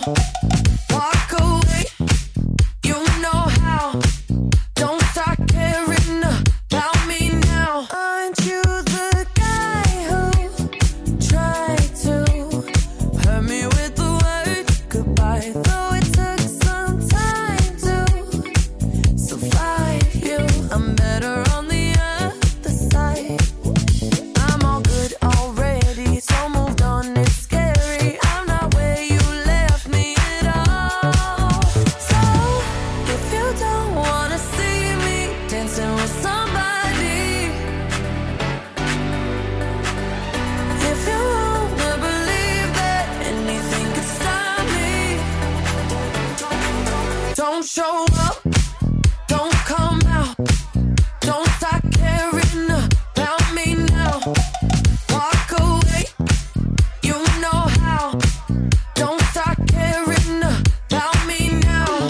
walk away. You know how. Don't start caring about me now. Aren't you the guy who tried to hurt me with the word goodbye? Though it took some time to survive you, I'm better on the other side. I'm all good already, so moved on, it's scary. I'm not where you left me at all. So, if you don't wanna see me dancing with somebody, if you wanna believe that anything could stop me, don't show up, don't come out, don't start caring about me now. Walk away, you know how. Don't start caring about me now.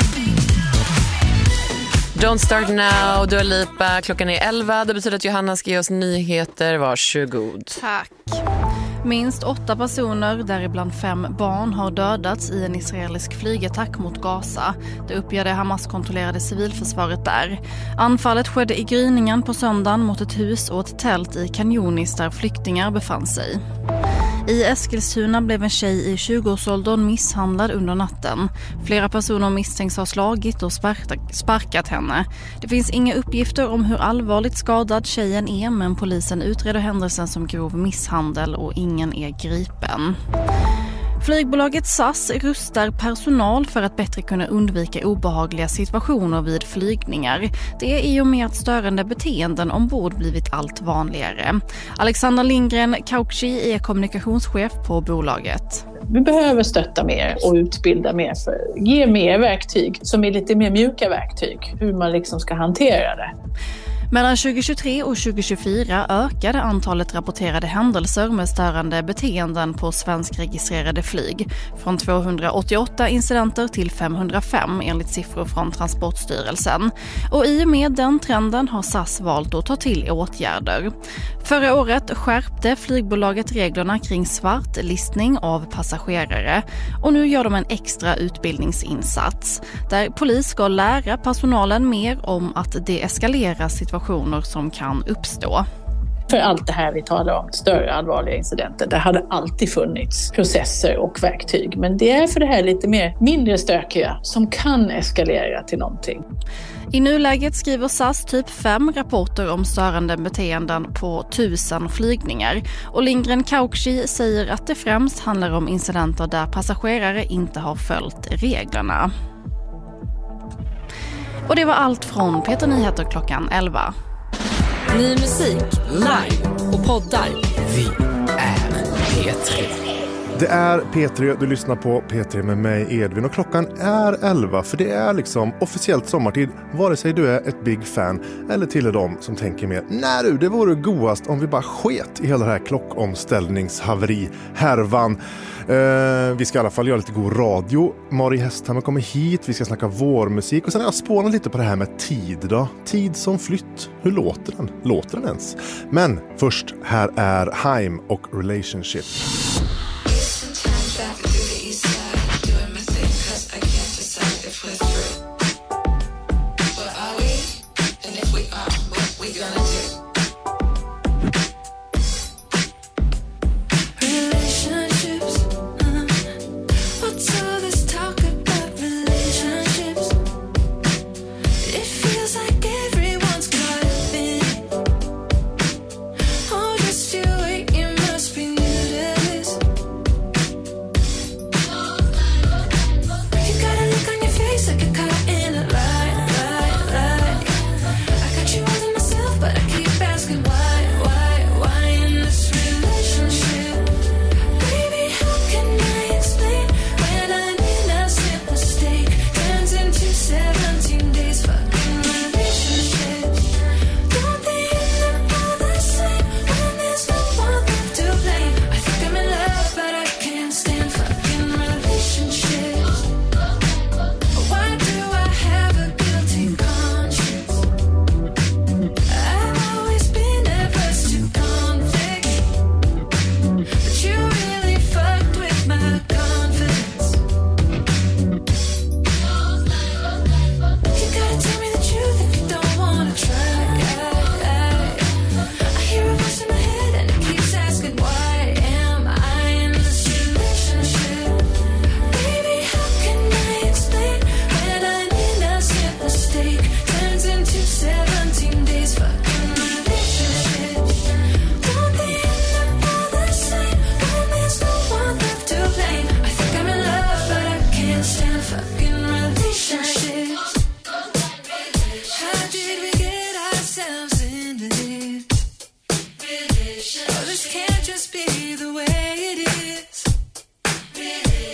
Don't start now, Dua Lipa. Klockan är 11. Det betyder att Johanna ska ge oss nyheter. Varsågod. Tack. Minst 8 personer, däribland 5 barn, har dödats i en israelisk flygattack mot Gaza. Det uppger det Hamas-kontrollerade civilförsvaret där. Anfallet skedde i gryningen på söndagen mot ett hus och ett tält i Khan Yunis där flyktingar befann sig. I Eskilstuna blev en tjej i 20-årsåldern misshandlad under natten. Flera personer misstänks ha slagit och sparkat henne. Det finns inga uppgifter om hur allvarligt skadad tjejen är, men polisen utreder händelsen som grov misshandel och ingen är gripen. Flygbolaget SAS rustar personal för att bättre kunna undvika obehagliga situationer vid flygningar. Det är i och med att störande beteenden ombord blivit allt vanligare. Alexander Lindgren Kaukshi är kommunikationschef på bolaget. Vi behöver stötta mer och utbilda mer, ge mer verktyg som är lite mer mjuka verktyg, hur man liksom ska hantera det. Mellan 2023 och 2024 ökade antalet rapporterade händelser med störande beteenden på svenskregistrerade flyg. Från 288 incidenter till 505 enligt siffror från Transportstyrelsen. Och i och med den trenden har SAS valt att ta till åtgärder. Förra året skärpte flygbolaget reglerna kring svartlistning av passagerare. Och nu gör de en extra utbildningsinsats. Där polis ska lära personalen mer om att det eskalerar situationer som kan uppstå. För allt det här vi talar om, större allvarliga incidenter, det hade alltid funnits processer och verktyg. Men det är för det här lite mer mindre stökiga som kan eskalera till någonting. I nuläget skriver SAS typ 5 rapporter om störande beteenden på 1000 flygningar. Och Lindgren Kaukshi säger att det främst handlar om incidenter där passagerare inte har följt reglerna. Och det var allt från Peter Nyheter klockan 11. Ny musik, live och poddar. Vi är P3. Det är P3, du lyssnar på P3 med mig Edvin och klockan är 11 för det är liksom officiellt sommartid vare sig du är ett big fan eller till de som tänker mer nej du, det vore godast om vi bara sket i hela det här klockomställningshaveri härvan. Vi ska i alla fall göra lite god radio. Mari Hästhammer kommer hit, vi ska snacka vårmusik och sen har jag spånat lite på det här med tid då. Tid som flytt, hur låter den? Låter den ens? Men först, här är Haim och Relationship.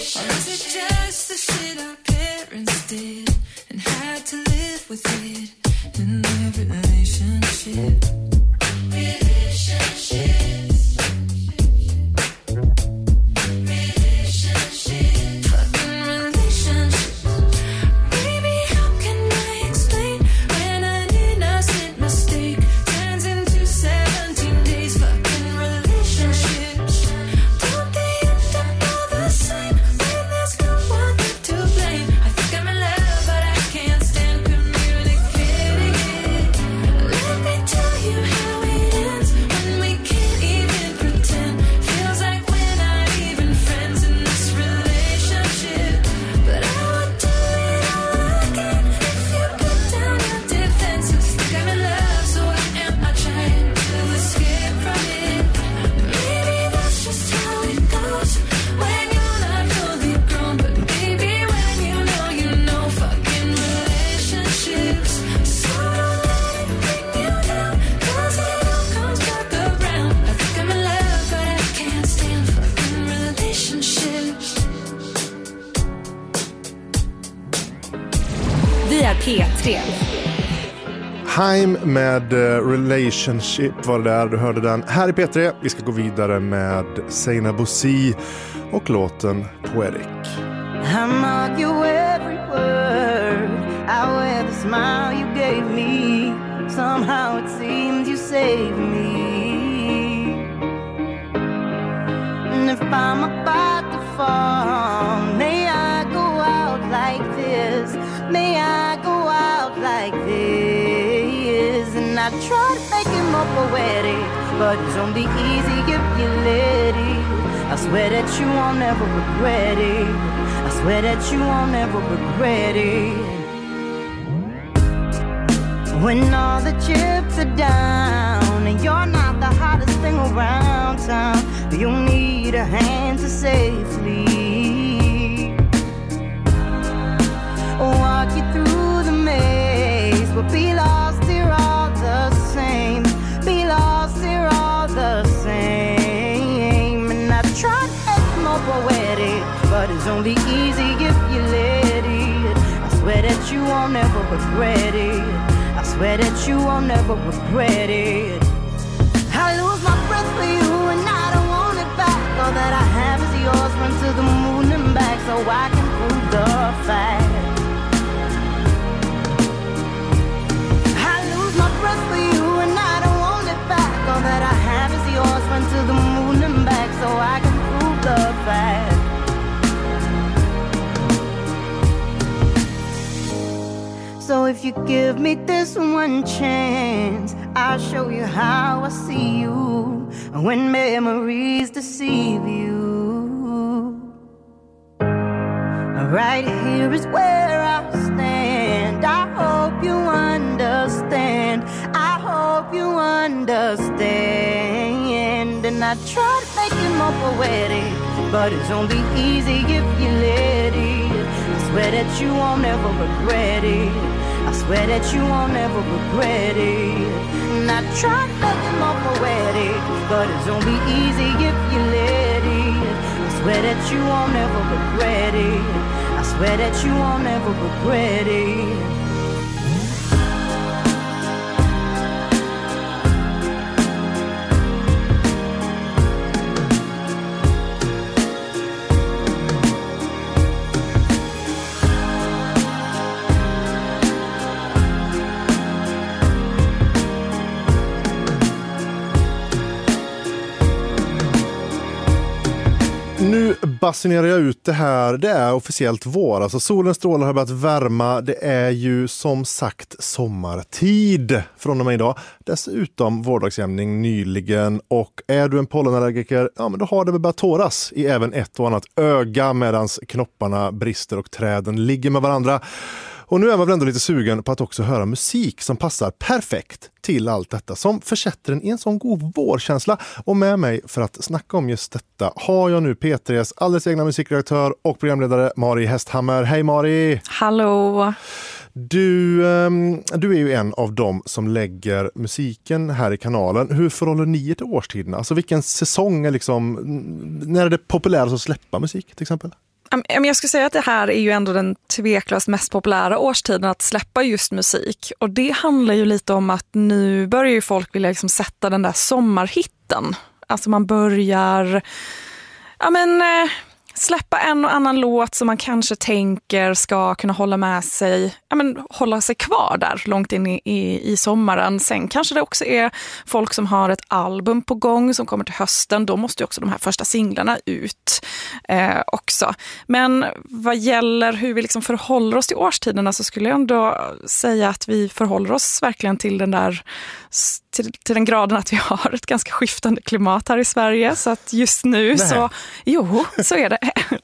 Or is it just the shit our parents did and had to live with it in their relationship? P3. Haim med Relationship var det där, du hörde den. Här i P3, vi ska gå vidare med Seinabo Bosi och låten Poetic. I mark you every word, I wear the smile you gave me. Somehow it seems you saved me. And if I'm about to fall, may I go out like this. May I go out like this. And I try to make it more poetic, but it's only easy if you let it. I swear that you won't never regret it. I swear that you won't never regret it. When all the chips are down and you're not the hottest thing around town, you need a hand to safely walk you through the maze. We'll be lost here all the same. Be lost here all the same. And I try to make it more poetic, but it's only easy if you let it. I swear that you won't ever regret it. I swear that you won't never regret it. I lose my breath for you and I don't want it back. All that I have is yours, run to the moon and back so I can prove the fact. I lose my breath for you and I don't want it back. All that I have is yours, run to the moon and back so I can prove the fact. So if you give me this one chance, I'll show you how I see you when memories deceive you. Right here is where I stand. I hope you understand. I hope you understand. And I try to make it more poetic, but it's only easy if you let it. I swear that you won't ever regret it. I swear that you won't ever regret it. And I try to make it more poetic, but it's only easy if you let it. I swear that you won't ever regret it. I swear that you won't ever regret it. Nu basunerar jag ut det här. Det är officiellt vår. Alltså solens strålar har börjat värma. Det är ju som sagt sommartid från och med idag. Dessutom vårdagsjämning nyligen. Och är du en pollenallergiker, ja men då har det väl börjat tåras i även ett och annat öga medans knopparna brister och träden ligger med varandra. Och nu är man väl ändå lite sugen på att också höra musik som passar perfekt till allt detta, som försätter en i en sån god vårkänsla. Och med mig för att snacka om just detta har jag nu P3s alldeles egna musikredaktör och programledare Mari Hästhammer. Hej Mari! Hallå! Du är ju en av dem som lägger musiken här i kanalen. Hur förhåller ni er till årstiderna? Alltså vilken säsong är liksom, när är det populärt att släppa musik till exempel? Jag skulle säga att det här är ju ändå den tveklöst mest populära årstiden att släppa just musik. Och det handlar ju lite om att nu börjar ju folk vilja liksom sätta den där sommarhitten. Alltså man börjar släppa en och annan låt som man kanske tänker ska kunna hålla sig kvar där långt in i sommaren. Sen kanske det också är folk som har ett album på gång som kommer till hösten. Då måste ju också de här första singlarna ut också. Men vad gäller hur vi liksom förhåller oss till årstiderna så skulle jag ändå säga att vi förhåller oss verkligen till den där till den graden att vi har ett ganska skiftande klimat här i Sverige. Så att just nu så är det.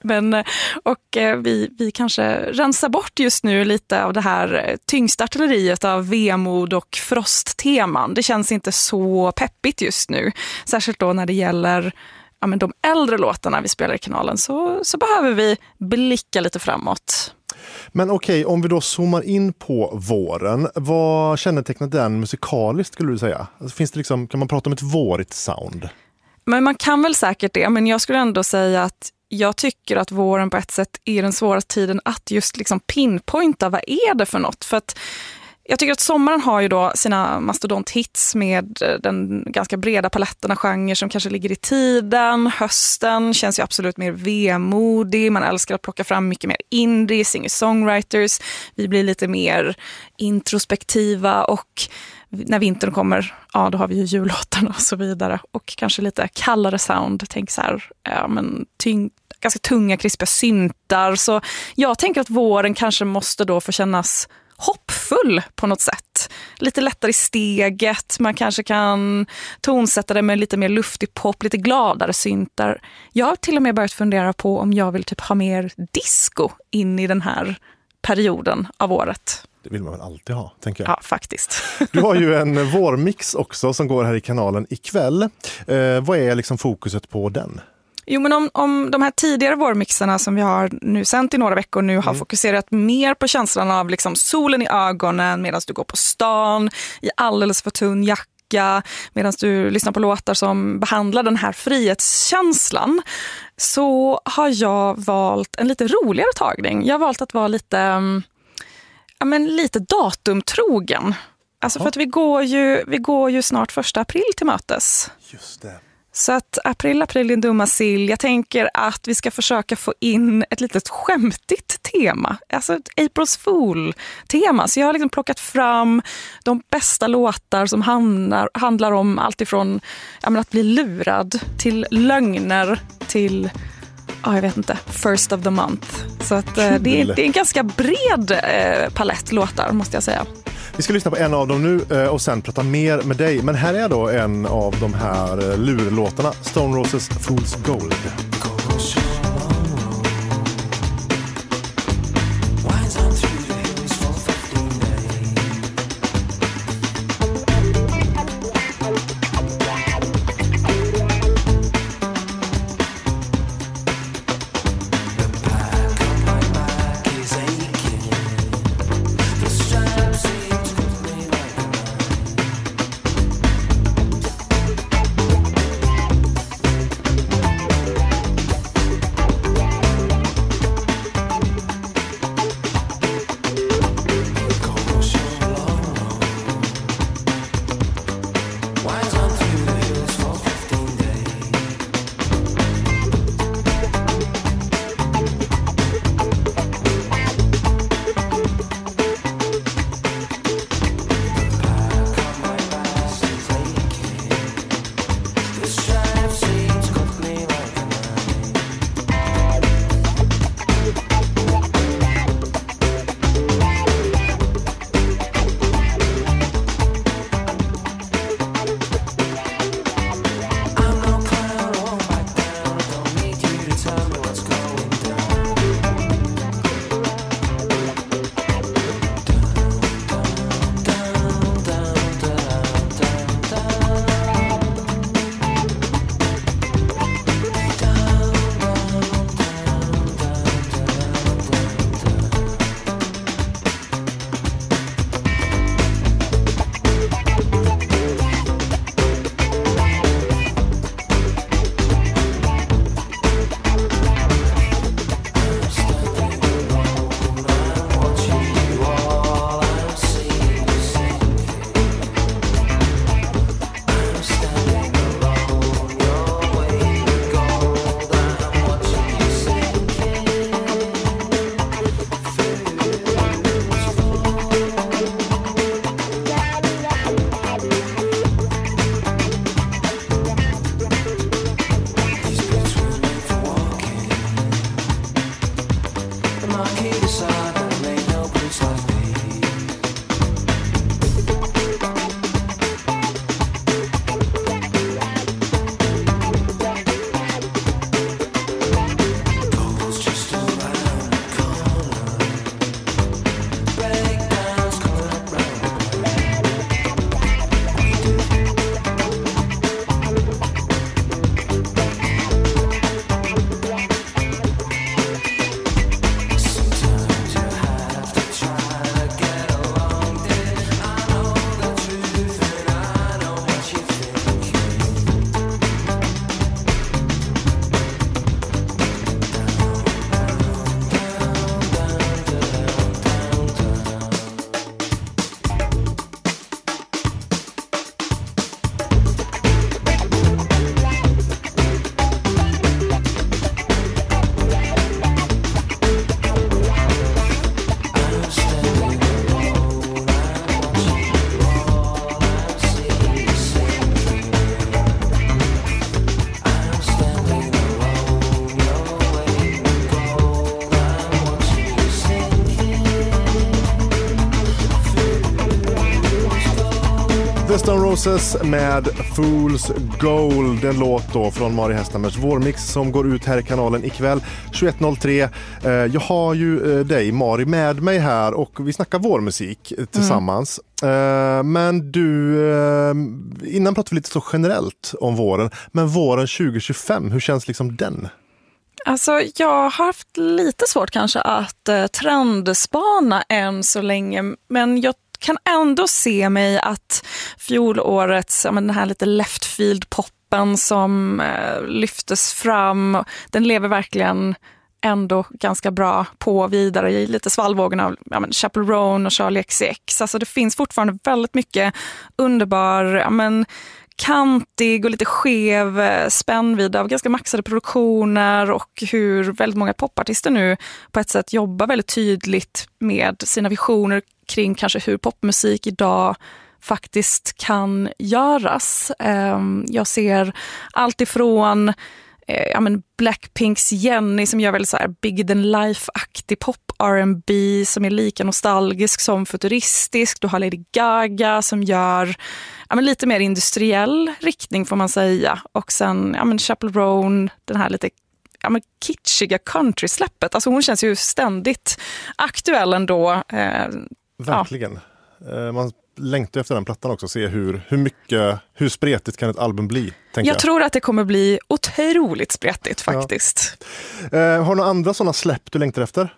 Vi kanske rensar bort just nu lite av det här tyngsta artilleriet av vemod och frostteman. Det känns inte så peppigt just nu. Särskilt då när det gäller de äldre låtarna vi spelar i kanalen så behöver vi blicka lite framåt. Men okej, om vi då zoomar in på våren, vad kännetecknar den musikaliskt skulle du säga? Alltså, finns det kan man prata om ett vårigt sound? Men man kan väl säkert det, men jag skulle ändå säga att jag tycker att våren på ett sätt är den svåraste tiden att just pinpointa vad är det för något. För att jag tycker att sommaren har ju då sina mastodonthits med den ganska breda paletten av genrer som kanske ligger i tiden. Hösten känns ju absolut mer vemodig. Man älskar att plocka fram mycket mer indie, singer-songwriters. Vi blir lite mer introspektiva och när vintern kommer, då har vi ju jullåtarna och så vidare. Och kanske lite kallare sound. Tänk så här, ganska tunga, krispiga syntar. Så jag tänker att våren kanske måste då få kännas hoppfull på något sätt. Lite lättare i steget. Man kanske kan tonsätta det med lite mer luftig pop, lite gladare syntar. Jag har till och med börjat fundera på om jag vill ha mer disco in i den här perioden av året. Det vill man väl alltid ha, tänker jag. Ja, faktiskt. Du har ju en vårmix också som går här i kanalen ikväll. Vad är fokuset på den? Jo, men om de här tidigare vårmixarna som vi har nu sänt i några veckor nu har fokuserat mer på känslan av solen i ögonen medan du går på stan i alldeles för tunn jacka, medan du lyssnar på låtar som behandlar den här frihetskänslan, så har jag valt en lite roligare tagning. Jag har valt att vara lite datumtrogen. Alltså för att vi går ju snart 1 april till mötes. Just det. Så att april din dumma sill. Jag tänker att vi ska försöka få in ett litet skämtigt tema. Alltså ett April's Fool-tema. Så jag har plockat fram de bästa låtar som handlar om allt ifrån att bli lurad till lögner till jag vet inte, first of the month. Så att det är en ganska bred palett låtar, måste jag säga. Vi ska lyssna på en av dem nu och sen prata mer med dig. Men här är då en av de här lurlåtarna, Stone Roses Fool's Gold. The Stone Roses med Fool's Gold, en låt då från Mari Hästhammars vårmix som går ut här i kanalen ikväll 21.03. Jag har ju dig, Mari, med mig här och vi snackar vårmusik tillsammans. Men du, innan pratade vi lite så generellt om våren, men våren 2025, hur känns liksom den? Alltså jag har haft lite svårt kanske att trendspana än så länge, men jag kan ändå se mig att fjolårets, den här lite left field poppen som lyftes fram, den lever verkligen ändå ganska bra på vidare i lite svallvågen av Chappell Roan och Charlie XCX. Alltså det finns fortfarande väldigt mycket underbar, kantig och lite skev spännvidd av ganska maxade produktioner och hur väldigt många popartister nu på ett sätt jobbar väldigt tydligt med sina visioner kring kanske hur popmusik idag faktiskt kan göras. Jag ser allt ifrån Blackpinks Jenny som gör väldigt så här bigger than life-aktig pop R&B som är lika nostalgisk som futuristisk. Du har Lady Gaga som gör lite mer industriell riktning får man säga. Och sen Chappell Roan, den här lite kitschiga country-släppet. Alltså hon känns ju ständigt aktuell ändå. Verkligen. Man längtar efter den plattan också, se hur spretigt kan ett album bli. Jag tror att det kommer bli otroligt spretigt faktiskt. Ja. Har du några andra sådana släpp du längtar efter?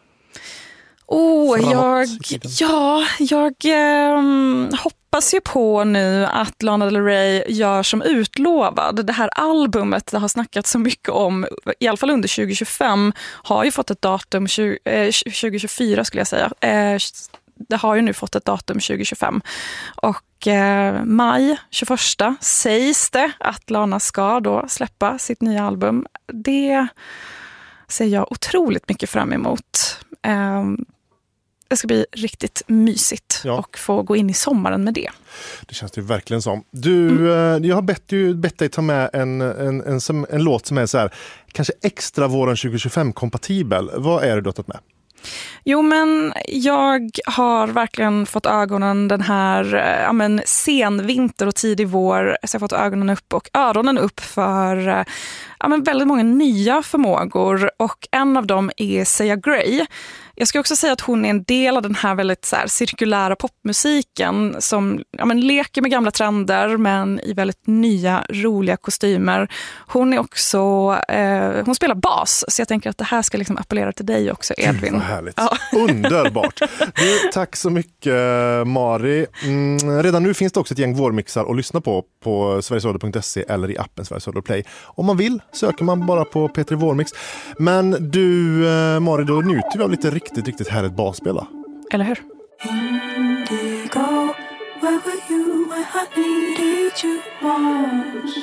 Jag hoppas ju på nu att Lana Del Rey gör som utlovad. Det här albumet det har snackat så mycket om, i alla fall under 2025, har ju fått ett datum 2024 skulle jag säga. Det har ju nu fått ett datum 2025 och maj 21 sägs det att Lana ska då släppa sitt nya album. Det ser jag otroligt mycket fram emot. Det ska bli riktigt mysigt och få gå in i sommaren med det. Det känns det verkligen som. Jag har bett dig ta med en låt som är så här, kanske extra våren 2025 kompatibel. Vad är det du har tagit med? Jo, men jag har verkligen fått ögonen den här sen vinter och tidig vår, så jag har fått ögonen upp och öronen upp för väldigt många nya förmågor och en av dem är Sia Gray. Jag ska också säga att hon är en del av den här väldigt så här, cirkulära popmusiken som leker med gamla trender men i väldigt nya, roliga kostymer. Hon är också, hon spelar bas så jag tänker att det här ska liksom appellera till dig också, Edvin. Vad härligt. Ja. Underbart. Tack så mycket, Mari. Redan nu finns det också ett gäng vårmixar att lyssna på sverigesradio.se eller i appen Sveriges Radio Play. Om man vill söker man bara på P3 Vårmix. Men du, Mari, då njuter vi av lite riktigt härligt basspela. Eller hur? Indigo, where were you when I needed you most?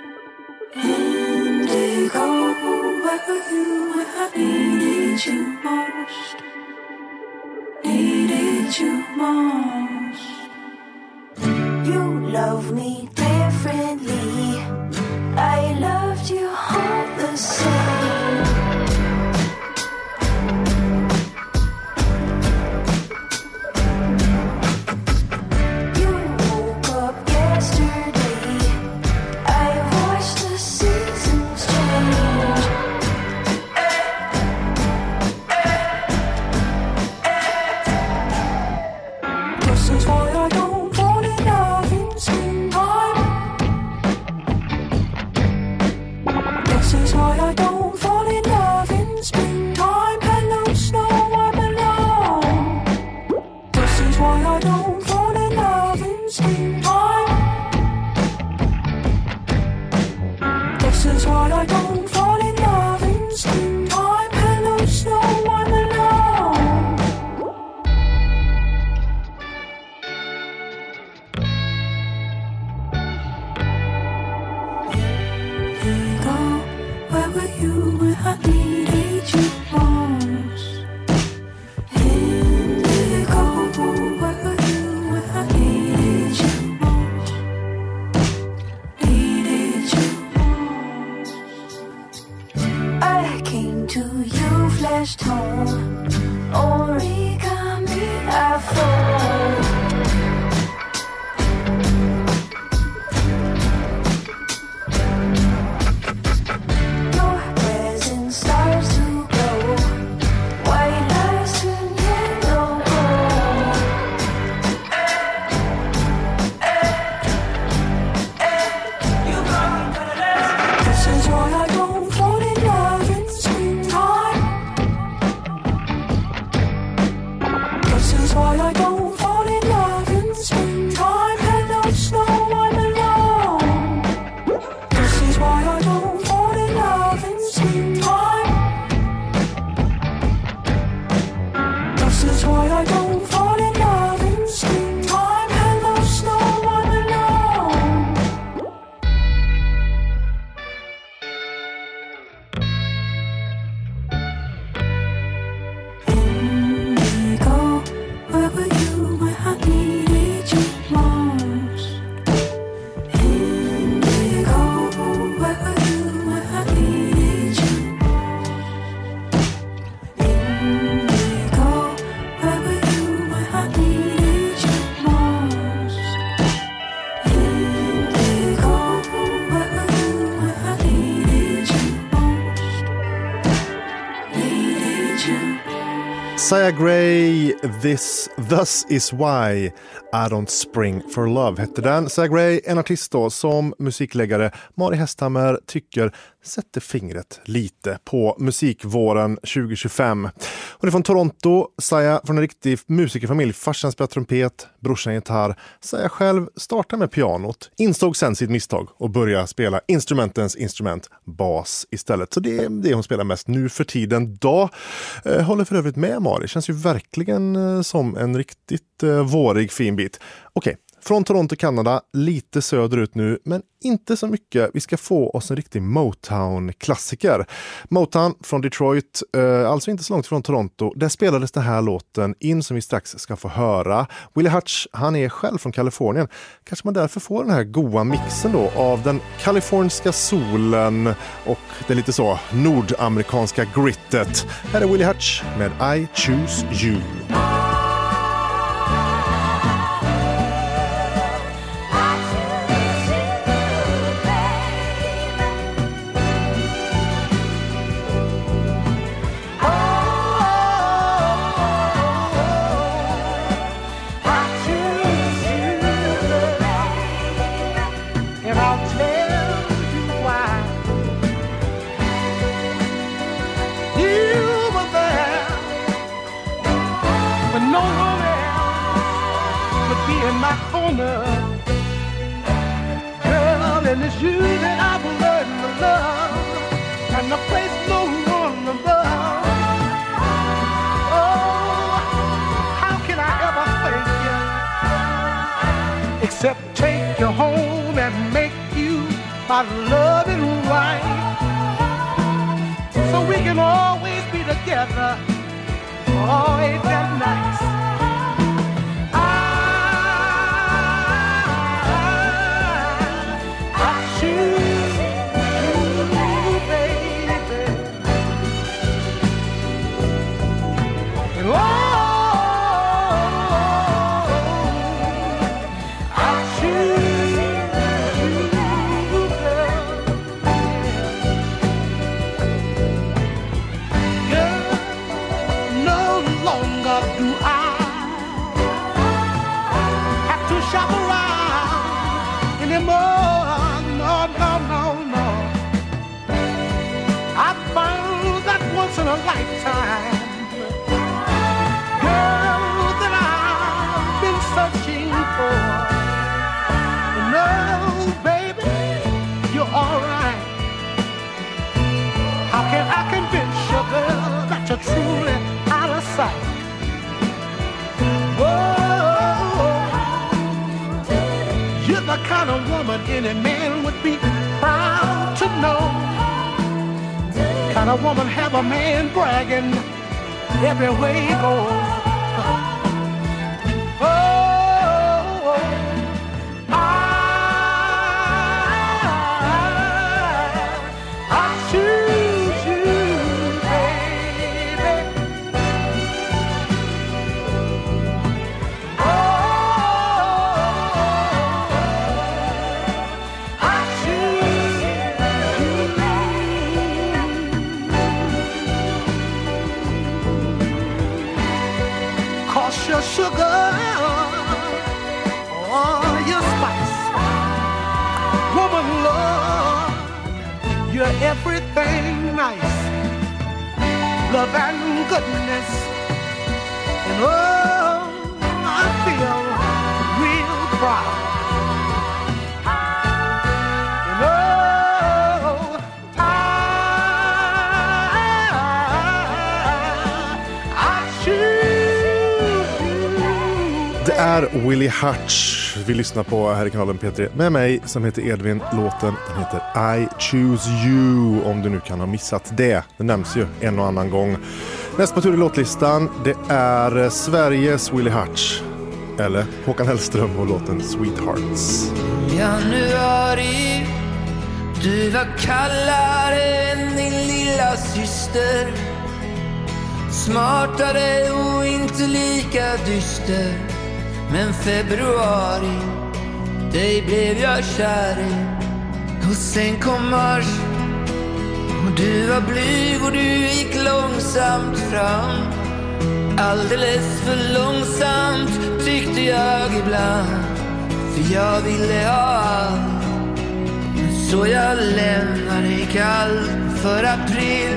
Indigo, where were you when I needed you most? Needed you most. You love me differently. I loved you all the same. Sia Gray, Thus is why I don't spring for love hette den. Sia Gray, en artist då, som musikläggare Mari Hästhammer tycker sätter fingret lite på musikvåren 2025. Hon är från Toronto, Sia från en riktig musikerfamilj. Farsan spelar trumpet, brorsan gitarr. Sia själv startade med pianot, insåg sen sitt misstag och började spela instrumentens instrument, bas istället. Så det är det hon spelar mest nu för tiden då. Håller för övrigt med Mari, känns ju verkligen som en riktigt vårig fin bit. Okej. Från Toronto, Kanada, lite söderut nu, men inte så mycket. Vi ska få oss en riktig Motown-klassiker. Motown från Detroit, alltså inte så långt från Toronto. Där spelades den här låten in som vi strax ska få höra. Willie Hutch, han är själv från Kalifornien. Kanske man därför får den här goa mixen då av den kaliforniska solen och det lite så nordamerikanska grittet. Här är Willie Hutch med I Choose You. Girl, and it's you that I've learned to love, and the place no one above. Oh, how can I ever thank you, except take you home and make you my loving wife, so we can always be together. Oh, ain't that nice? In a lifetime, girl, that I've been searching for. No, baby, you're all right. How can I convince you, girl, that you're truly out of sight? Whoa, you're the kind of woman any man would be proud to know. Kind of woman have a man bragging everywhere he goes. Oh, I choose you, baby. Oh, I choose you. Cause your sugar, oh, your spice, woman love, you're everything nice, love and goodness, and oh, I feel real proud, and oh, I choose. Det är Willie Hutch vi lyssnar på här i kanalen P3 med mig som heter Edvin. Låten den heter I Choose You, om du nu kan ha missat det. Det nämns ju en och annan gång. Näst på tur i låtlistan, det är Sveriges Willie Hutch, eller Håkan Hellström och låten Sweethearts. Januari, du var kallare än din lilla syster, smartare och inte lika dyster. Men februari, dig blev jag kär i. Och sen kom mars, och du var blyg och du gick långsamt fram. alldeles för långsamt tyckte jag ibland. För jag ville ha allt. Så jag lämnar dig kall för april.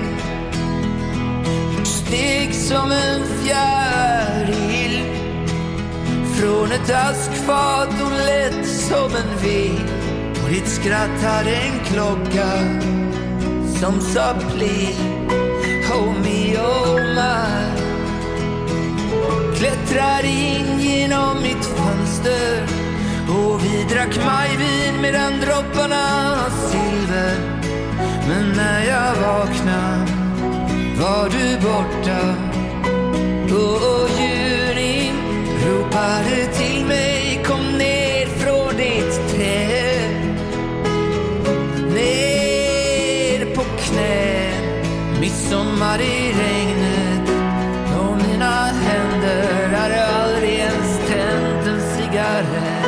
Steg som en fjäril från ett askfat och lätt som en ved. Och ditt skratt hade en klocka som sa pli. Oh me, oh my. Klättrade in genom mitt fönster och vi drack majvin medan dropparna silver. Men när jag vaknade var du borta. Och juni ropade till mig, kom ner från ditt träd. Ner på knä, midsommar i regnet. Och mina händer hade aldrig ens tänt en cigarett.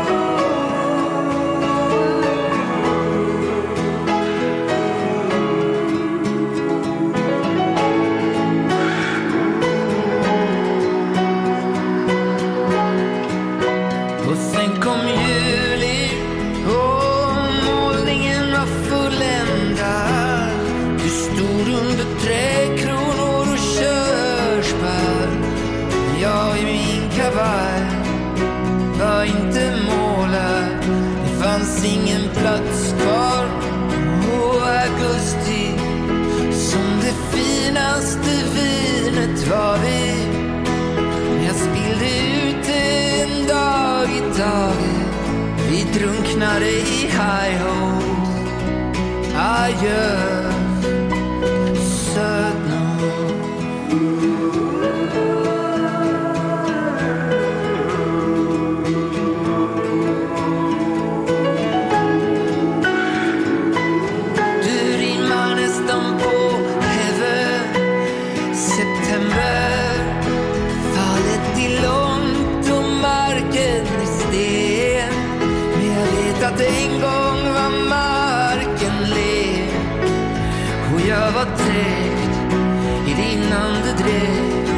Var inte målad, det fanns ingen plats kvar. Och augusti som det finaste vinet var vi. Jag spillde ut en dag i taget. Vi drunknade i high-ho. Adjö, sötno. Att en gång var marken ler. Och jag var träkt i din andedräkt.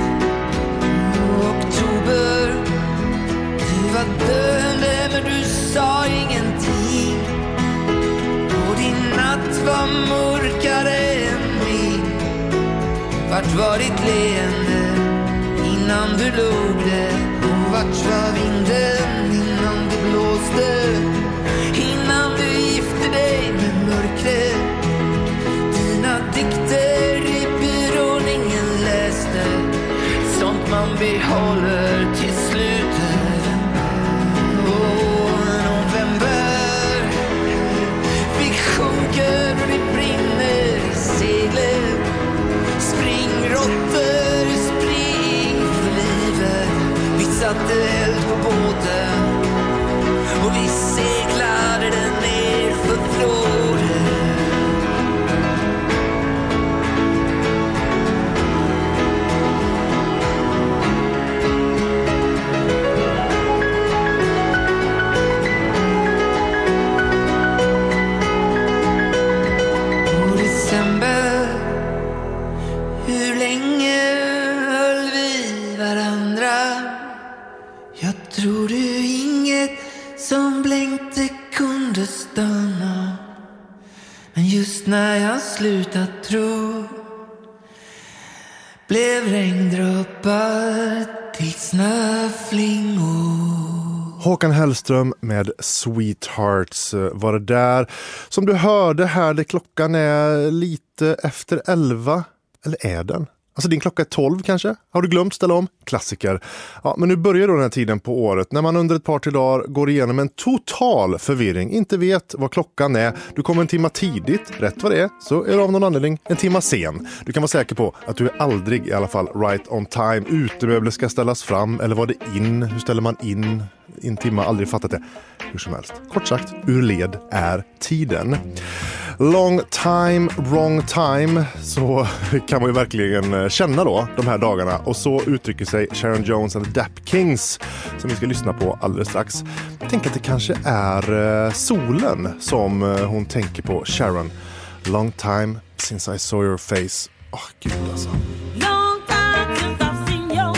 Oktober, du var döende men du sa ingenting. Och din natt var mörkare än min. Vart var ditt leende innan du låg det? Och vart var vinden innan det blåste? Innan du gifte dig med mörkret. Dina dikter i byrån ingen läste. Sånt man behåller till slutet. Åh, november. Vi sjunker och det brinner i seglet. Springråttor, spring för livet. Vi satte eld på båten och vi seglade den ner för floden. Och december, hur länge höll vi varandra? Jag tror du inget som blänkte kunde stanna. Men just när jag slutat tro blev regndroppar till snöflingor. Håkan Hellström med Sweethearts var det där. Som du hörde här, det klockan är lite efter 11. Eller är den? Alltså din klocka är 12 kanske? Har du glömt ställa om? Klassiker. Ja, men nu börjar då den här tiden på året när man under ett par till dagar går igenom en total förvirring. Inte vet vad klockan är. Du kommer en timma tidigt, rätt vad det är, så är du av någon anledning en timma sen. Du kan vara säker på att du är aldrig i alla fall right on time. Utemöbler ska ställas fram, eller var det in? Hur ställer man in? En timma, aldrig fattat det. Hur som helst. Kort sagt, ur led är tiden. Long time, wrong time. Så kan man ju verkligen känna då de här dagarna. Och så uttrycker sig Sharon Jones and the Dap Kings som vi ska lyssna på alldeles strax. Tänk att det kanske är solen som hon tänker på, Sharon. Long time since I saw your face. Åh, gud alltså. Long time since I've seen your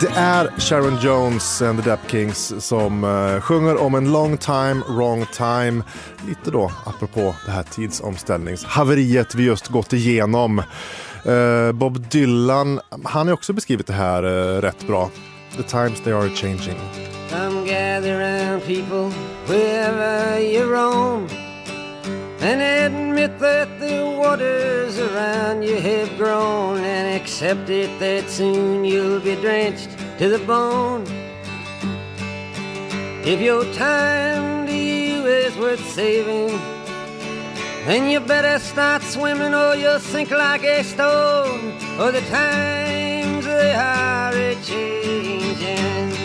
Det är Sharon Jones and the Dap Kings som sjunger om en long time, wrong time. Lite då, apropå det här tidsomställningshaveriet vi just gått igenom. Bob Dylan, han har också beskrivit det här rätt bra. The times they are changing. Come gather round people wherever you roam and admit that the waters around you have grown and accept it that soon you'll be drenched to the bone. If your time to you is worth saving, then you better start swimming or you'll sink like a stone, or the times they are a-changing.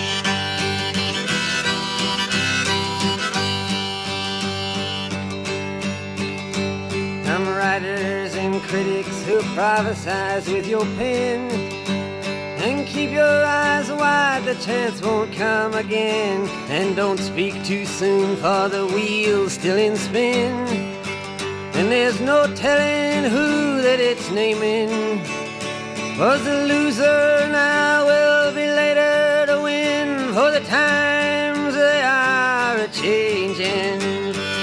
Some writers and critics who prophesize with your pen, and keep your eyes wide, the chance won't come again. And don't speak too soon, for the wheel's still in spin, and there's no telling who that it's naming. Was the loser now will be later to win, for the times they are a-changing.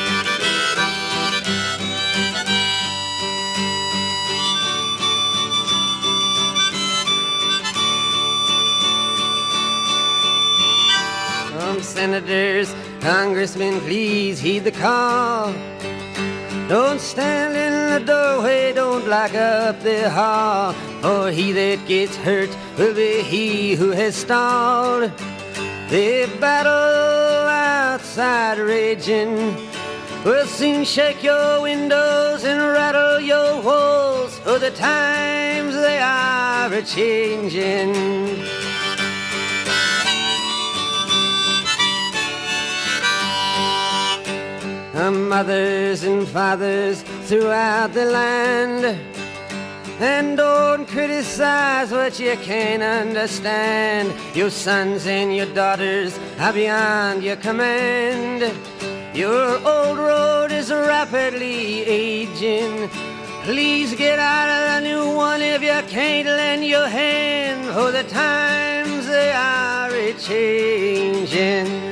Senators, congressmen, please heed the call. Don't stand in the doorway, don't block up the hall, for he that gets hurt will be he who has stalled. The battle outside raging will soon shake your windows and rattle your walls, for the times they are a-changing. Mothers and fathers throughout the land, and don't criticize what you can't understand. Your sons and your daughters are beyond your command. Your old road is rapidly aging. Please get out of the new one if you can't lend your hand, for the times they are a-changing.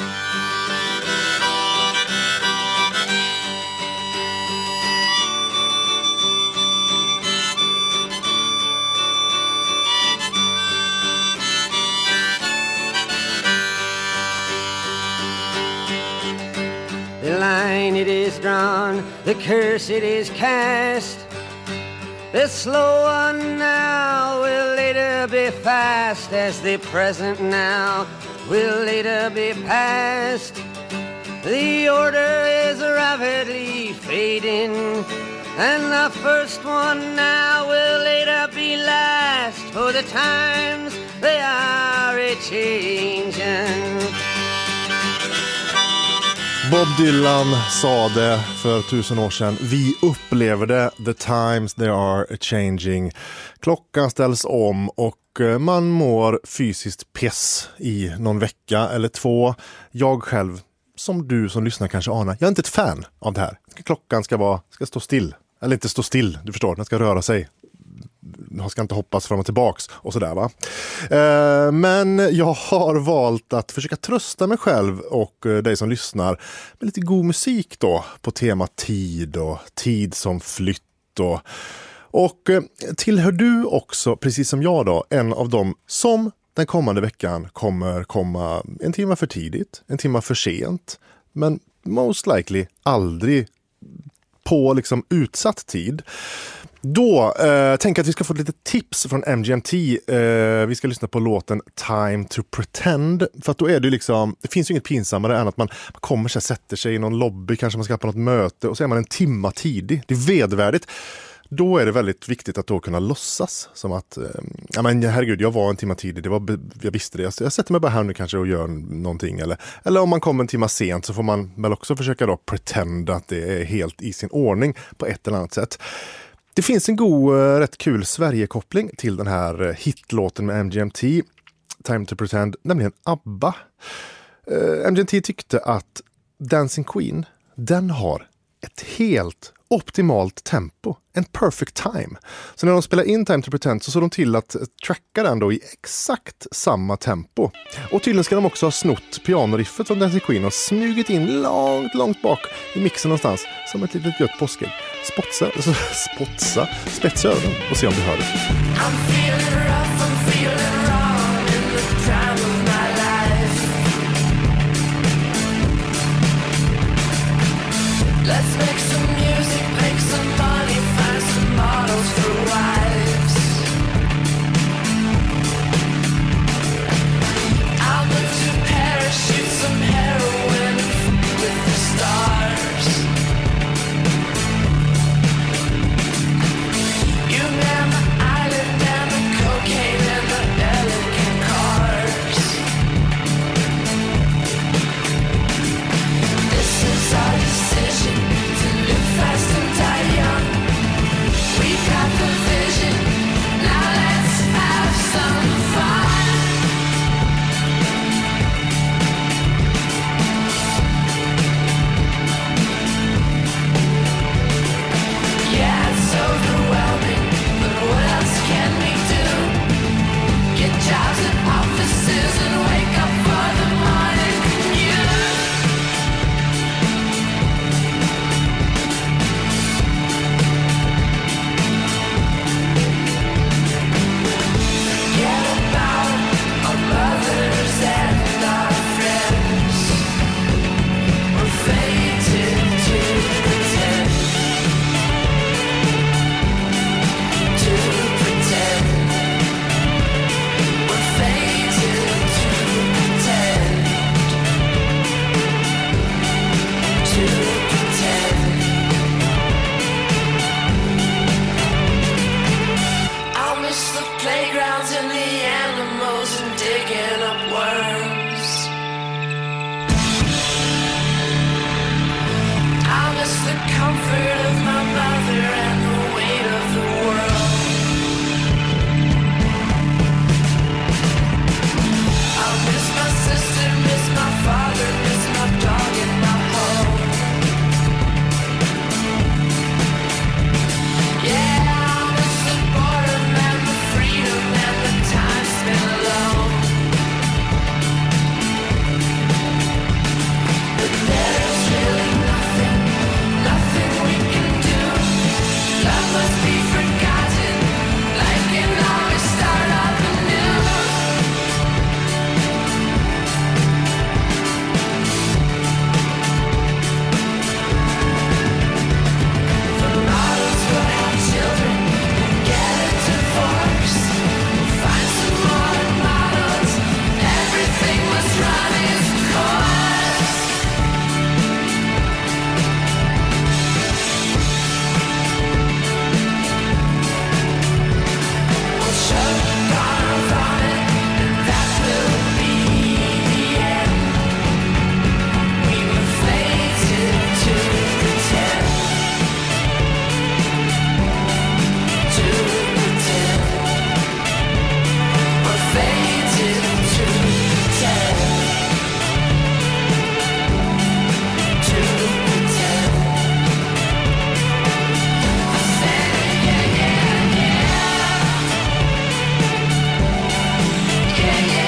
The line it is drawn, the curse it is cast. The slow one now will later be fast, as the present now will later be past. The order is rapidly fading, and the first one now will later be last, for the times they are a-changing. Bob Dylan sa det för 1000 år sedan. Vi upplever det. The times they are changing. Klockan ställs om och man mår fysiskt piss i någon vecka eller två. Jag själv, som du som lyssnar kanske anar, jag är inte ett fan av det här. Klockan ska stå still. Eller inte stå still, du förstår. Den ska röra sig. Jag ska inte hoppas fram och tillbaks och sådär va. Men jag har valt att försöka trösta mig själv och dig som lyssnar med lite god musik då på tema tid och tid som flytt och tillhör du också, precis som jag då, en av dem som den kommande veckan kommer komma en timme för tidigt, en timme för sent, men most likely aldrig på liksom utsatt tid. Då tänker jag att vi ska få lite tips från MGMT. Vi ska lyssna på låten Time to Pretend. För att då är det liksom, det finns ju inget pinsammare än att man kommer sig, sätter sig i någon lobby, kanske man ska på något möte och så är man en timma tidig. Det är vedervärdigt. Då är det väldigt viktigt att då kunna låtsas som att, ja men herregud, jag var en timma tidig, jag visste det. Jag sätter mig bara här nu kanske och gör någonting. Eller om man kommer en timma sent så får man väl också försöka då pretenda att det är helt i sin ordning på ett eller annat sätt. Det finns en god, rätt kul Sverige-koppling till den här hitlåten med MGMT, Time to Pretend, nämligen ABBA. MGMT tyckte att Dancing Queen, den har ett helt optimalt tempo. En perfect time. Så när de spelar in Time to Pretend så såg de till att tracka den då i exakt samma tempo. Och tydligen ska de också ha snott pianoriffet från Dancing Queen och smugit in långt bak i mixen någonstans som ett litet gött påskägg. Spetsa öronen och se om du hör det. I'm feeling rough, I'm feeling wrong in the prime of my life. Let's make some music, make some money, find some models for wives. I'll move to Paris, shoot some heroin with the stars. You man the island and the cocaine and the elegant cars. This is our decision to live fast and die young. We've got the vision, now let's have some fun. Yeah, it's overwhelming, but what else can we do? Get jobs at offices and wake up for the morning commute. Forget about our brothers and our friends. We're fated to pretend. To pretend. We're fated to pretend. To pretend. I'll miss the playgrounds and the animals and digging up worms. I'll miss the comfort of my mother and the weight of the world. I'll miss my sister, miss my father, miss my dog and my home. Yeah, I'll miss the boredom and the freedom and the time spent alone. But there's really nothing we can do. Love must be forgotten, life can always start up anew. The models will have children, we'll get a divorce. We'll find some more models, everything must run its course. We'll choke on our vomit, and that will be the end. We were fated to pretend. To pretend. We're fated to pretend. To pretend. I said yeah, yeah, yeah. Yeah, yeah,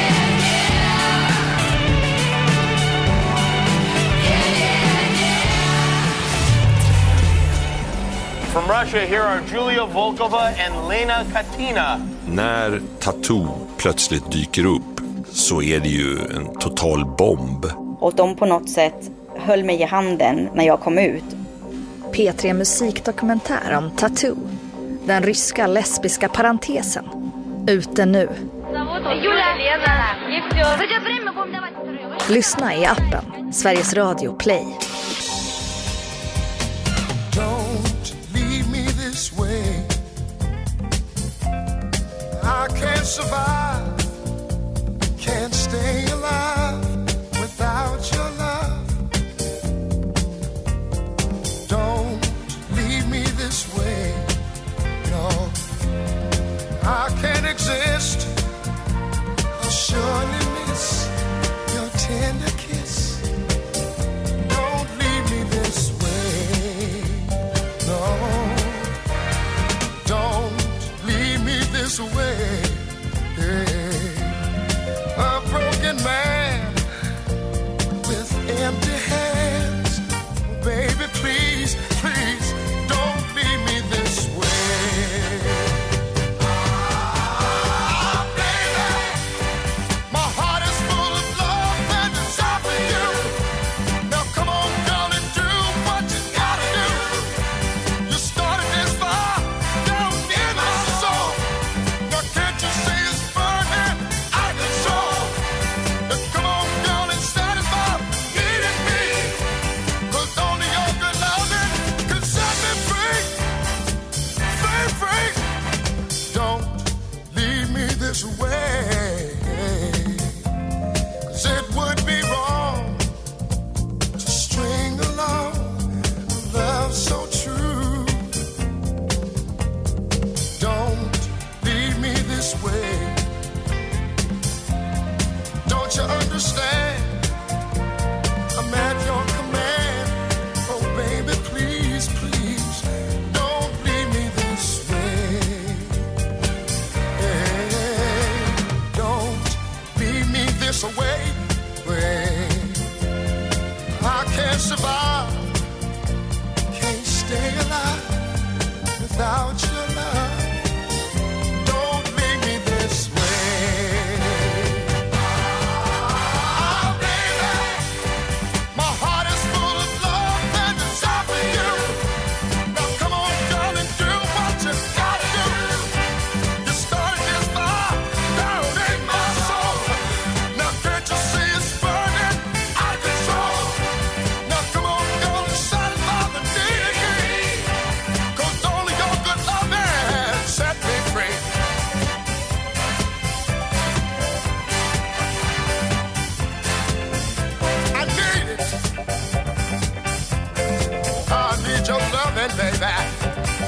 yeah. From Russia, here are Julia Volkova and Lena Katina. När Tattoo plötsligt dyker upp så är det ju en total bomb. Och de på något sätt höll mig i handen när jag kom ut. P3 musikdokumentär om Tattoo. Den ryska lesbiska parentesen. Ute nu. Lyssna i appen Sveriges Radio Play. Don't leave me this way. I can't survive, can't stay alive without your love. Don't leave me this way. No, I can't exist. I'll surely miss your tender kiss. Don't leave me this way. No.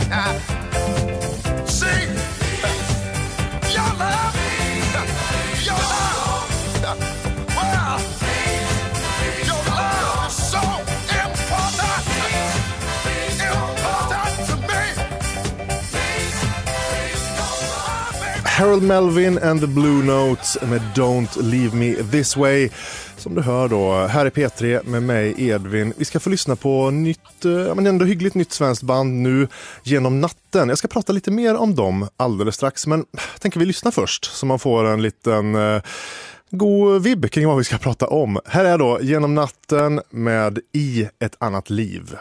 See, your love, well, your love is so important to me. Harold Melvin and the Blue Notes med Don't Leave Me This Way. Som du hör då, här är P3 med mig Edvin. Vi ska få lyssna på nytt, men ändå hyggligt nytt svenskt band nu, Genom natten. Jag ska prata lite mer om dem alldeles strax, men tänker vi lyssna först så man får en liten god vibb kring vad vi ska prata om. Här är då Genom natten med I ett annat liv.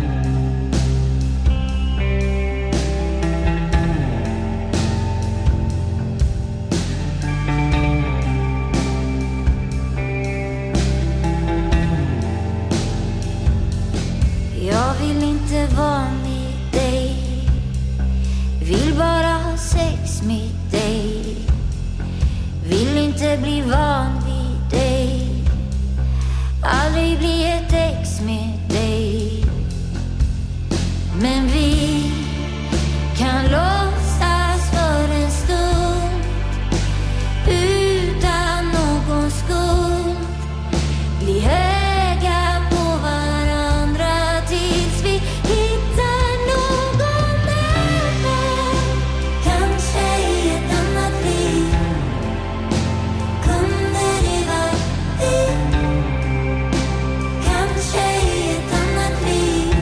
Jag vill inte vara med dig, vill bara ha sex med dig, vill inte bli van vid dig, aldrig bli ett ex med dig. Men vi kan låtsas för en stund utan någon skuld, bli höga på varandra tills vi hittar någon annan. Kanske i ett annat liv kunde det vara vi. Kanske i ett annat liv.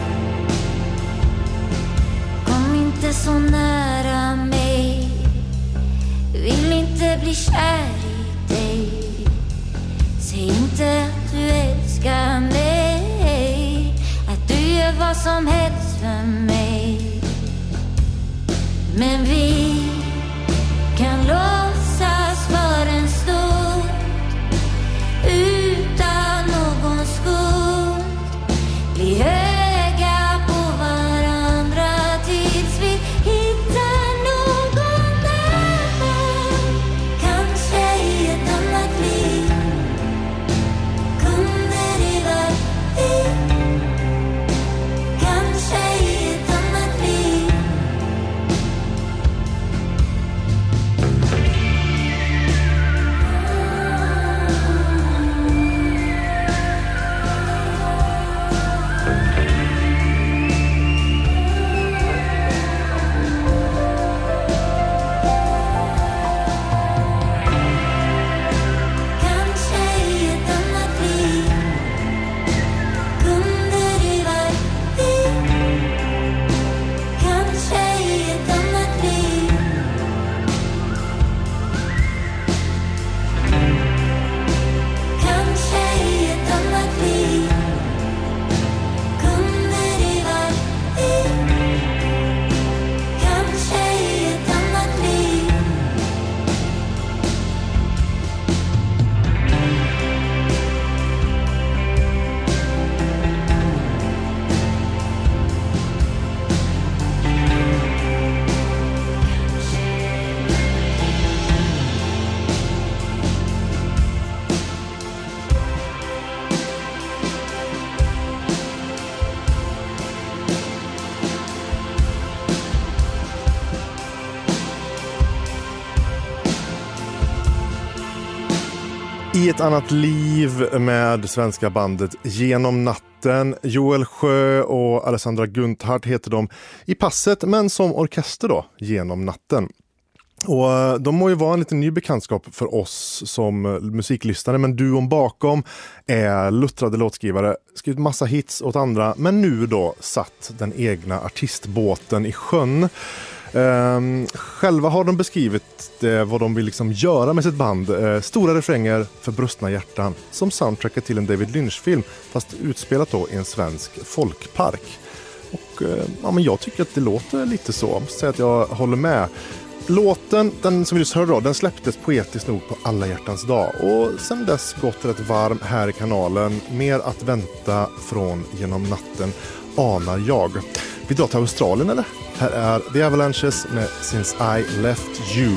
Kom inte så nära mig, vill inte bli kär i dig. Säg inte att du älskar mig, att du gör vad som helst för mig. Men vi kan låtsas för en stund utan någon skuld, bli höga på varandra tills vi hittar någon annan. Kanske i ett annat liv kunde det vara vi. Kanske i ett annat liv. Kanske i ett annat liv kunde det vara vi. Kanske i ett annat liv. Kanske i ett annat liv kunde det vara vi. Kanske i ett annat liv. I ett annat liv med svenska bandet Genom natten. Joel Sjö och Alessandra Gunthardt heter de i passet, men som orkester då, Genom natten. Och de må ju vara en liten ny bekantskap för oss som musiklyssnare, men duon bakom är luttrade låtskrivare, skrivit massa hits åt andra, men nu då satt den egna artistbåten i sjön. Själva har de beskrivit vad de vill liksom göra med sitt band. Stora refränger för brustna hjärtan, som soundtracket till en David Lynch-film, fast utspelat då i en svensk folkpark. Och ja, men jag tycker att det låter lite så. Jag måste säga att jag håller med. Låten, den som vi just hörde då, den släpptes poetiskt nog på Alla hjärtans dag. Och sen dess gått rätt varm här i kanalen. Mer att vänta från Genom natten, anar jag. Vi drar till Australien, eller? Här är The Avalanches med Since I Left You.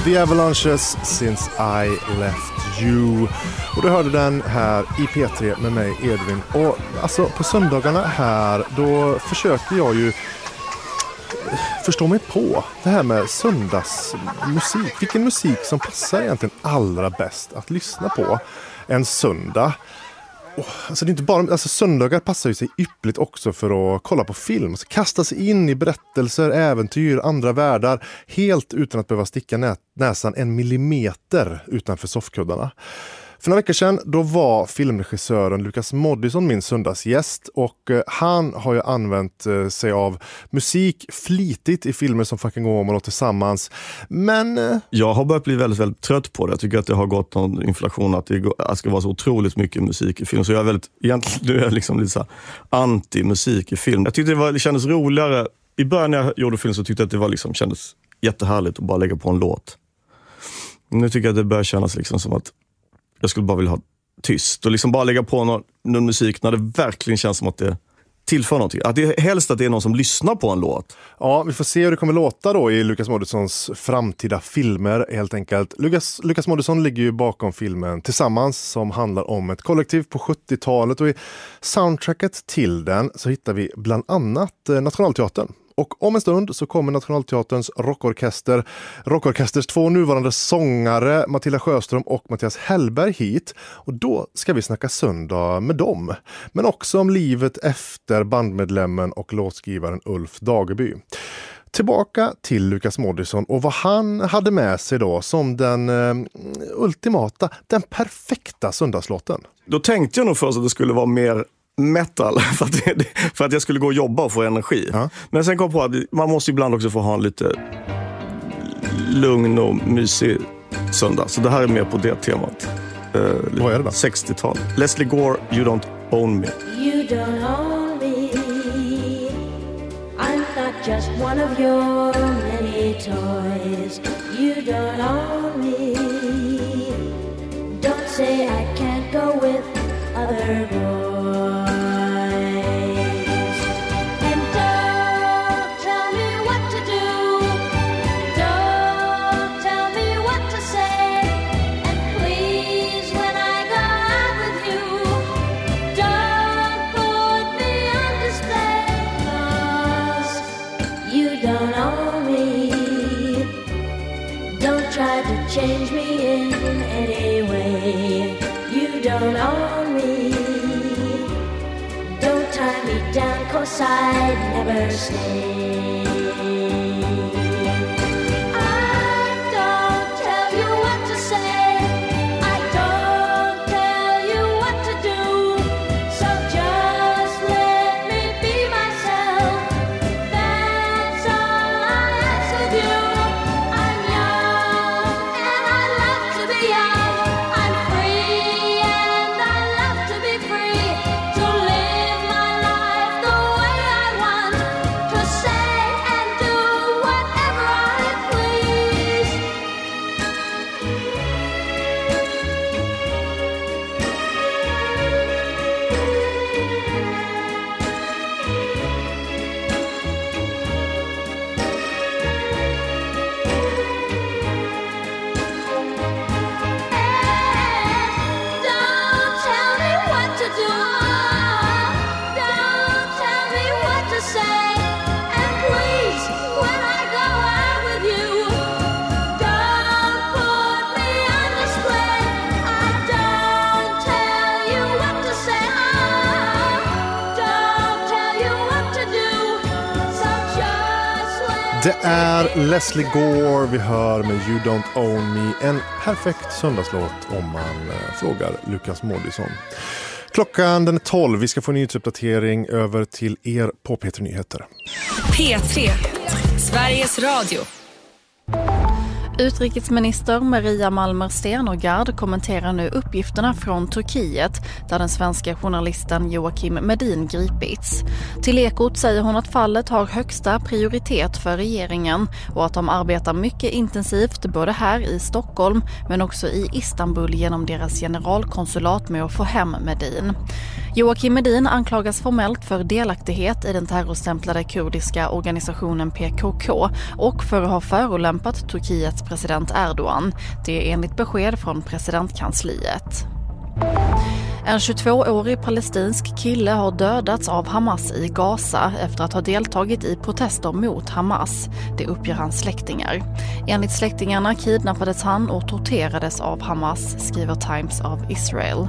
The Avalanches, Since I Left You. Och du hörde den här i P3 med mig, Edvin. Och alltså på söndagarna här, då försöker jag ju förstå mig på det här med söndagsmusik. Vilken musik som passar egentligen allra bäst att lyssna på en söndag. Alltså det är inte bara, alltså söndagar passar ju sig yppligt också för att kolla på film. Så kasta sig in i berättelser, äventyr, andra världar. Helt utan att behöva sticka näsan 1 millimeter utanför soffkuddarna. För några veckor sedan då var filmregissören Lukas Moodysson min söndagsgäst. Och han har ju använt sig av musik flitigt i filmer som Fucking Woman och Tillsammans. Men jag har börjat bli väldigt, väldigt trött på det. Jag tycker att det har gått någon inflation att det ska vara så otroligt mycket musik i film. Så jag är väldigt, egentligen nu är jag liksom lite så här anti-musik i film. Jag tyckte det kändes roligare. I början när jag gjorde film så tyckte jag att det var liksom, kändes jättehärligt att bara lägga på en låt. Nu tycker jag att det börjar kännas liksom som att jag skulle bara vilja ha tyst och liksom bara lägga på någon musik när det verkligen känns som att det tillför någonting. Att det helst att det är någon som lyssnar på en låt. Ja, vi får se hur det kommer låta då i Lukas Moodyssons framtida filmer helt enkelt. Lukas Moodysson ligger ju bakom filmen Tillsammans som handlar om ett kollektiv på 70-talet och i soundtracket till den så hittar vi bland annat Nationalteatern. Och om en stund så kommer Nationalteaterns rockorkesters 2 nuvarande sångare Matilda Sjöström och Mattias Hellberg hit. Och då ska vi snacka söndag med dem. Men också om livet efter bandmedlemmen och låtskrivaren Ulf Dageby. Tillbaka till Lukas Moodysson och vad han hade med sig då som den ultimata, den perfekta söndagslåten. Då tänkte jag nog först att det skulle vara mer metal för att jag skulle gå och jobba och få energi. Ja. Men sen kom på att man måste ibland också få ha en lite lugn och mysig söndag. Så det här är mer på det temat. Vad är det då? 60-tal. Leslie Gore, You Don't Own Me. You don't own me. I'm not just one of your many toys. You don't own me. Don't say I can't go with other boys. Change me in any way. You don't own me. Don't tie me down 'cause I'd never stay. I don't tell you what to say. I don't tell you what to do. So just let me be myself. That's all I ask of you. Det är Leslie Gore vi hör med You Don't Own Me. En perfekt söndagslåt om man frågar Lukas Moodysson. Klockan den är 12. Vi ska få en nyhetsuppdatering över till er på P3 Nyheter. P3, Sveriges Radio. Utrikesminister Maria Malmer Stenergard kommenterar nu uppgifterna från Turkiet där den svenska journalisten Joakim Medin gripits. Till Ekot säger hon att fallet har högsta prioritet för regeringen och att de arbetar mycket intensivt både här i Stockholm men också i Istanbul genom deras generalkonsulat med att få hem Medin. Joakim Medin anklagas formellt för delaktighet i den terrorstämplade kurdiska organisationen PKK och för att ha förolämpat Turkiets president Erdogan. Det är enligt besked från presidentkansliet. En 22-årig palestinsk kille har dödats av Hamas i Gaza efter att ha deltagit i protester mot Hamas. Det uppger hans släktingar. Enligt släktingarna kidnappades han och torterades av Hamas, skriver Times of Israel.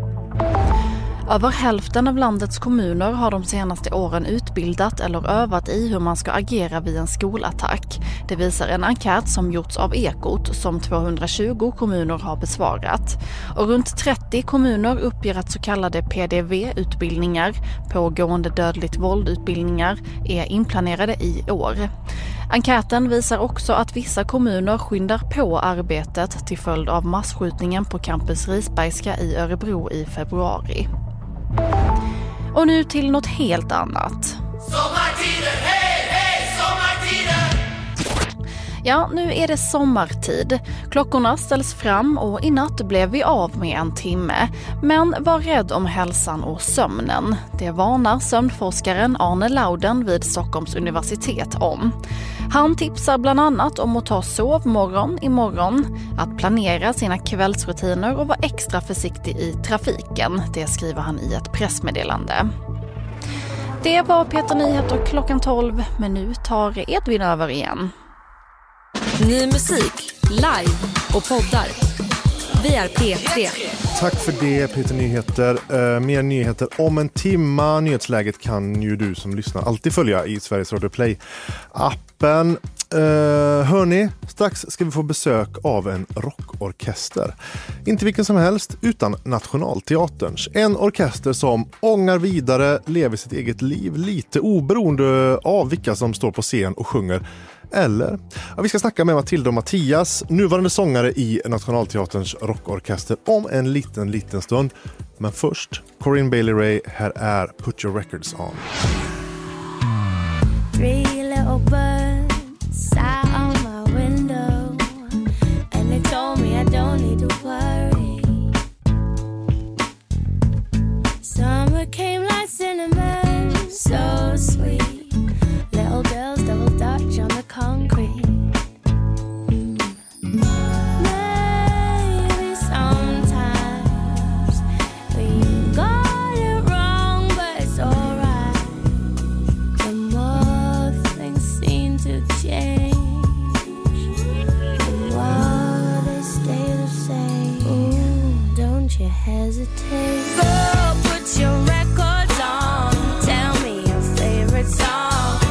Över hälften av landets kommuner har de senaste åren utbildat eller övat i hur man ska agera vid en skolattack. Det visar en enkät som gjorts av Ekot som 220 kommuner har besvarat. Och runt 30 kommuner uppger att så kallade PDV-utbildningar, pågående dödligt våldutbildningar, är inplanerade i år. Enkäten visar också att vissa kommuner skyndar på arbetet till följd av massskjutningen på campus Risbergska i Örebro i februari. Och nu till något helt annat. Sommartider, hej, hej, sommartider! Ja, nu är det sommartid. Klockorna ställs fram och i natt blev vi av med en timme. Men var rädd om hälsan och sömnen. Det varnar sömnforskaren Arne Lauden vid Stockholms universitet om. Han tipsar bland annat om att ta sovmorgon imorgon, att planera sina kvällsrutiner och vara extra försiktig i trafiken. Det skriver han i ett pressmeddelande. Det var Peter Nyheter klockan 12, men nu tar Edvin över igen. Ny musik, live och poddar. Vi är P3. Tack för det, Peter Nyheter. Mer nyheter om en timma. Nyhetsläget kan ju du som lyssnar alltid följa i Sveriges Radio Play-appen. Hörni, strax ska vi få besök av en rockorkester. Inte vilken som helst, utan Nationalteaterns. En orkester som ångar vidare, lever sitt eget liv, lite oberoende av vilka som står på scen och sjunger. Eller, vi ska snacka med Matilda och Mattias, nuvarande sångare i Nationalteaterns rockorkester, om en liten stund. Men först, Corinne Bailey Rae, här är Put Your Records On. 3 little birds sat on my window, and they told me I don't need to worry. Summer came like cinnamon, so sweet. Little girls double dutch on the concrete. Maybe sometimes we got it wrong, but it's alright. The more things seem to change, the more they stay the same. Ooh, don't you hesitate. Girl, put your records on. Tell me your favorite song.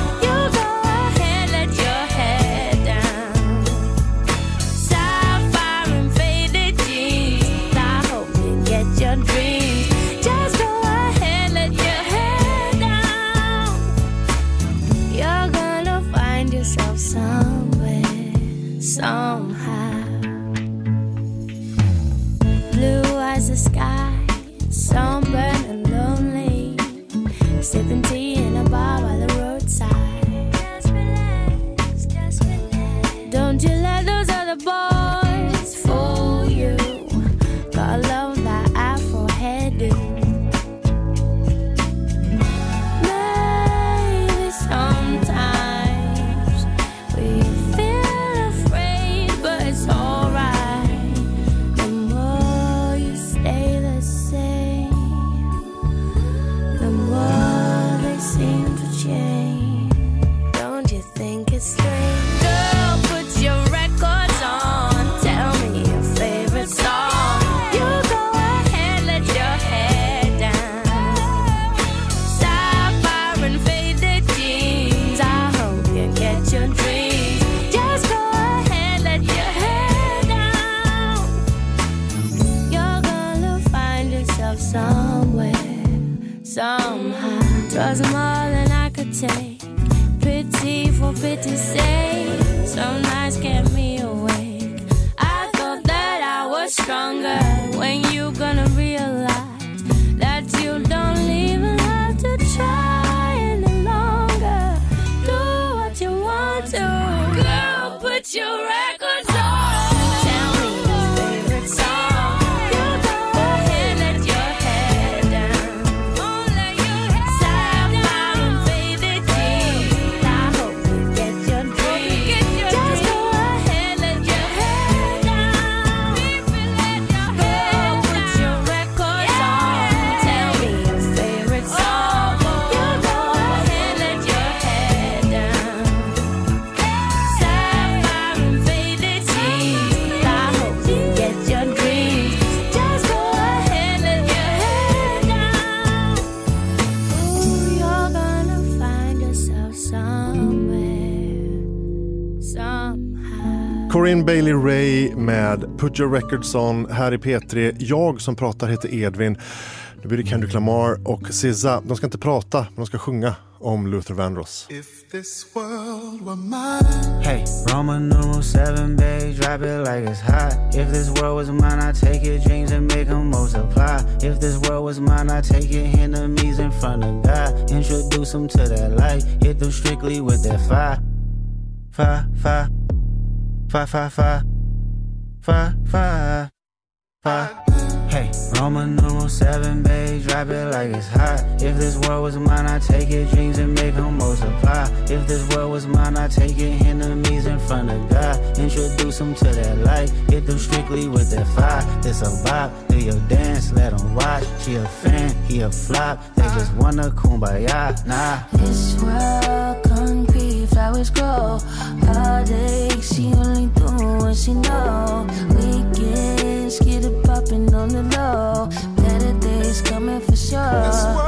Somehow, blue as the sky, sunburned and lonely, sipping tea in a bar by the roadside. Just relax, just relax. Don't you let those other boys fool you. Gotta love that Afro hairdo. Maybe sometimes somehow. 'Twas more than I could take. Pity for pity's sake. Some nights kept me awake. I thought that I was stronger. When you gonna realize that you don't even have to try any longer. Do what you want to. Girl, put your records on. Tell me your favorite song. You go ahead, let your head down. Corinne Bailey Rae med Put Your Records On här i P3. Jag som pratar heter Edvin. Nu blir det Kendrick Lamar och SZA. De ska inte prata, men de ska sjunga om Luther Vandross. If this world were mine. Hey, Roman numeral 7, babe, drop it like it's hot. If this world was mine, I'd take your dreams and make them multiply. If this world was mine, I'd take your enemies in front of God. Introduce them to that light, hit them strictly with that fire. Fire, fire, fire, fire, fire, fire, fire, fire. Hey, Roman numeral 7, babe, drop it like it's hot. If this world was mine, I'd take your dreams and make them multiply. If this world was mine, I'd take your enemies in front of God. Introduce them to that light, hit them strictly with that fire. This a vibe, do your dance, let them watch. She a fan, he a flop, they just wanna kumbaya, nah. This world concrete, flowers grow. Heartache, she only do what she know. Weekends, get it poppin' on the low. Better days coming for sure.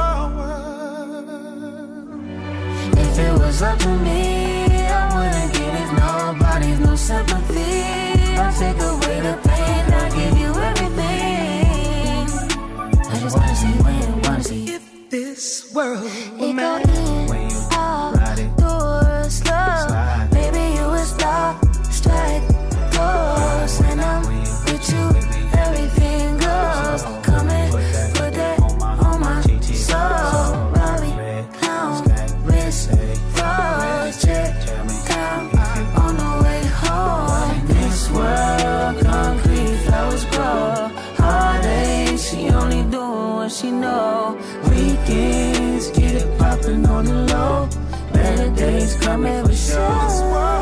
If it was up to me, I wouldn't give it nobody's no sympathy. I'll take away the pain, I'll give you everything. I just wanna see when, wanna see if this world it go in, out, door, slow. Baby, you a star, strike, pose. And I'm with you, everything goes. Come and put that on my soul. Robbie, clown, wrist, froze, check, down, on the way home. This world, concrete, flowers grow. Heartache, she only doing what she know. Weekends, get it poppin' on the low. Better days coming for sure.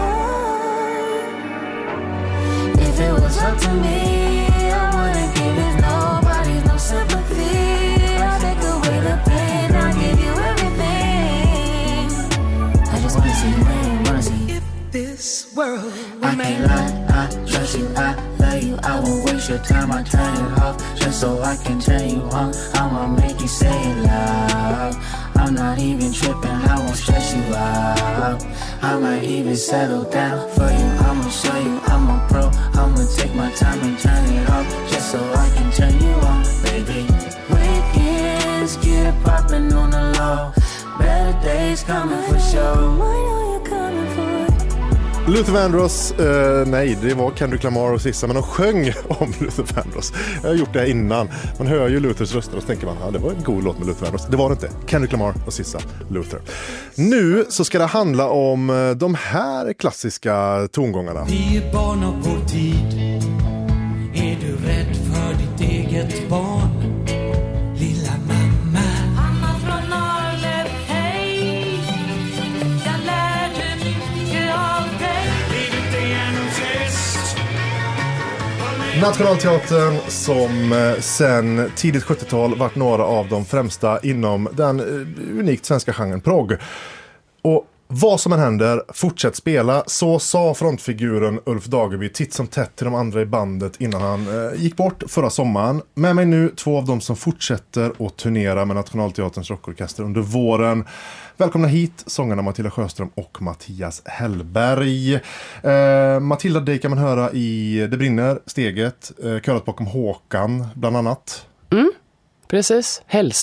If it was up to me, I wouldn't give it nobody's no sympathy. I'll take away the pain, I'll give you everything. I just wanna see when, wanna see if this world I can't lie, I trust you, I love you. I won't waste your time, I turn it off just so I can turn you on. I'ma make you say it loud. I'm not even tripping, I won't stress you out. I might even settle down for you. I'ma show you I'm a pro. I'ma take my time and turn it off just so I can turn you on, baby. Weekends, get it poppin' on the low. Better days coming for sure. Luther Vandross, nej det var Kendrick Lamar och SZA, men de sjöng om Luther Vandross. Jag har gjort det här innan. Man hör ju Luthers röster och så tänker man, ja det var en god låt med Luther Vandross. Det var det inte. Kendrick Lamar och SZA, Luther. Nu så ska det handla om de här klassiska tongångarna. Vi är barn av vår tid. Är du rädd för ditt eget barn? Lilla mamma. Anna från Norrlöv, hej. Jag lärde mycket av dig. Livet är en fest. Nationalteatern som sen tidigt 70-tal varit några av de främsta inom den unikt svenska genren prog. Och vad som än händer, fortsätt spela. Så sa frontfiguren Ulf Dageby titt som tätt till de andra i bandet innan han gick bort förra sommaren. Med mig nu två av dem som fortsätter att turnera med Nationalteaterns rockorkester under våren. Välkomna hit, sångarna Matilda Sjöström och Mattias Hellberg. Matilda, dig kan man höra i Det brinner, Steget, Körat bakom Håkan bland annat. Precis,